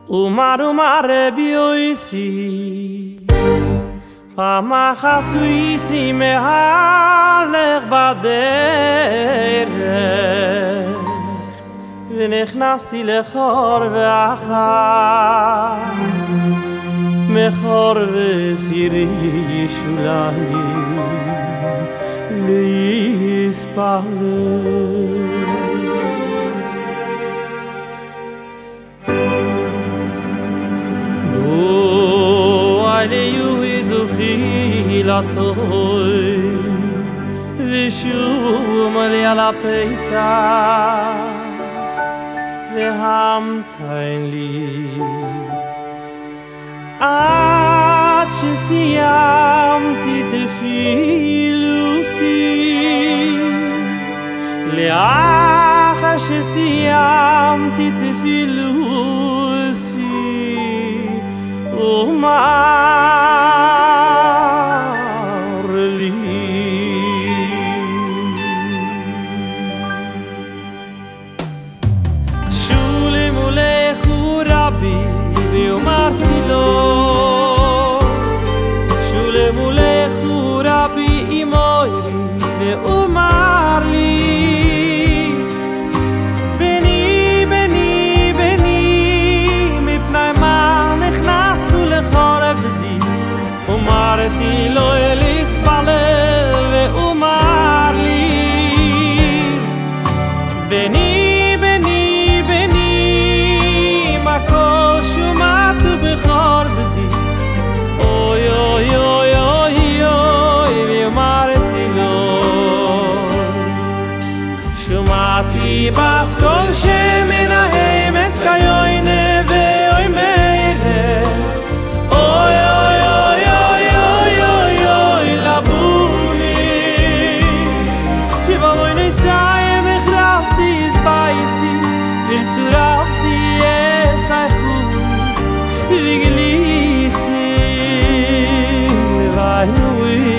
Umar bioisi Pamachasuisi mehalech baderech ונכנסתי לחור ואחז מחור וסירי שוליים להתפלל עליהו זוכי לטוי ושום עלי על הפסח והמתן לי עד שסיימתי תפילוסי לאחר שסיימתי תפילוסי ומר לי שולם ולכו רבי ואמרתי לו שולם ולכו רבי אמוי ואמר לי בני בני בני מפני מה נכנסנו לחורף זי אמרתי לו להתפלל ואמר לי בני בני בני מה כל שומעתו בחורף זי אוי אוי אוי אוי אוי ואמרתי לו שמעתי באסכול שמנהם אסקיונה ואוי מיירס אוי אוי אוי אוי אוי אוי אוי לבוני שבאוי נסיים החרפתי הסבייסי וסורפתי אסייכו וגליסי לביינו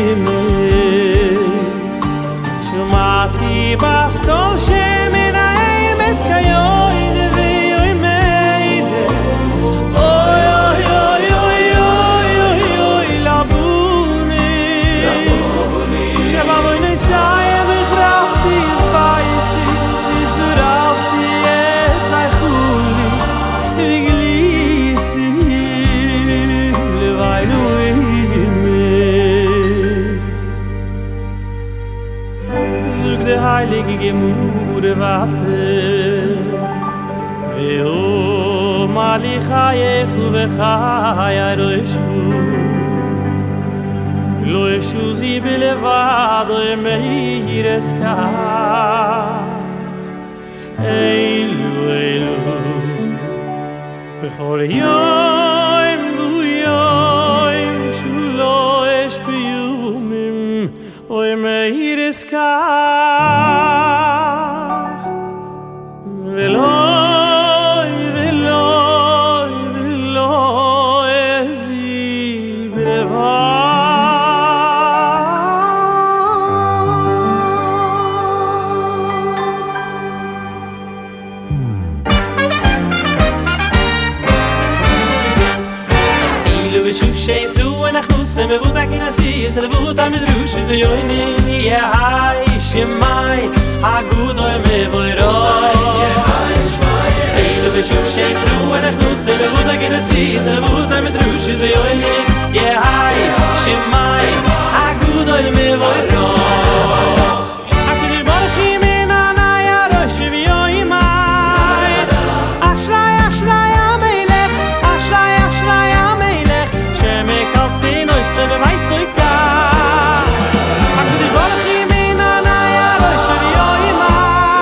אמס שמעתי באסכול שמנהם אסקיונה ואוי מיירס אוי אוי אוי אוי אוי אוי אוי לבוני שבאוי נסיים החרפתי הסבייסי וסורפתי אסייכולי וגליסי לביינו אמס זוג דה heilige Gemure warte Veo malichayechu v'chayai roishu Lo eshu zi belevado emeir eskach Eilu eilu Bechol yoim v'yoim Shulo esh b'yumim O emeir eskach Veloy, veloy, veloy, ezi brevad Ilu v'shushe yisru אנחנו סמבות הכנסי סלבות המדרוש ויוינים יהי שמי הגודל מבוירוי אילו ושושי יסרו אנחנו סמבות הכנסי סלבות המדרוש ויוינים יהי שמי הגודל מבוירוי הקדוש ברוך הוא מנענע ירוש ויוימי אשרי אשרי המלך אשרי אשרי המלך שמקלסינו שבמייסוי כך הקדוש ברוך הוא מנענע ירוש ויוימי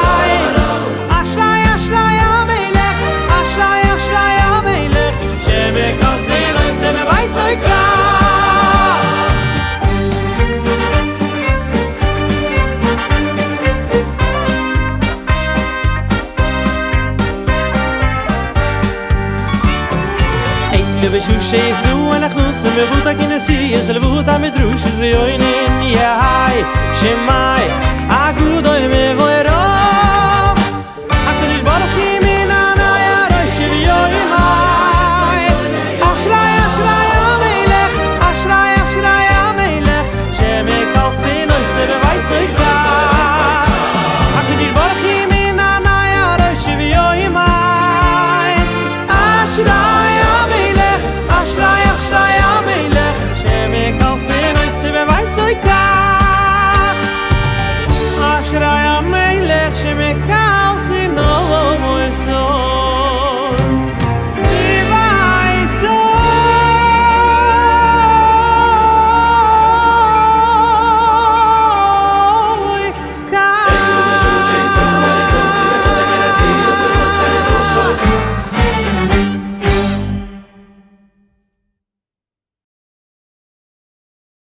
אשרי אשרי המלך אשרי אשרי המלך שמקלסינו שבמייסוי כך ושושי יסרו אנחנו סמבות הכנסי סלבות המדרוש ויוינים יהי שמי הגודל מבויר